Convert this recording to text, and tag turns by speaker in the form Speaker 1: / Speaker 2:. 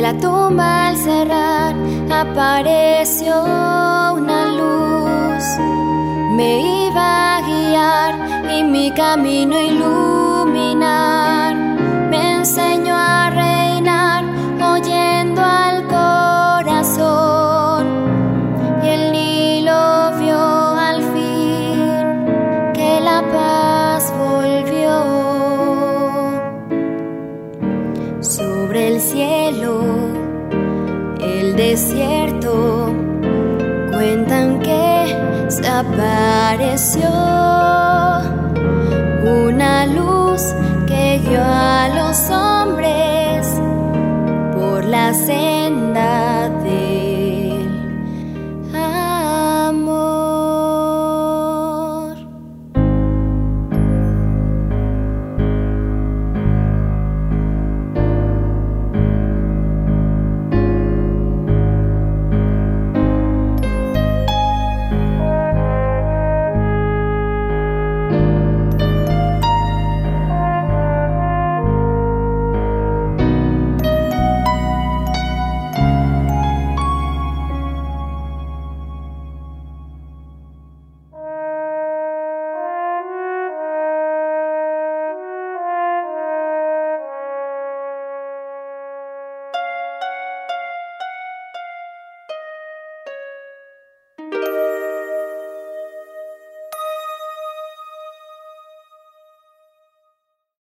Speaker 1: la tumba al cerrar apareció una luz. Me iba a guiar y mi camino iluminar. Me enseñó a reinar oyendo al corazón. Y el Nilo vio al fin que la paz volvió. Sobre el cielo, el desierto, cuentan que se apareció una luz que guió a los hombres por la senda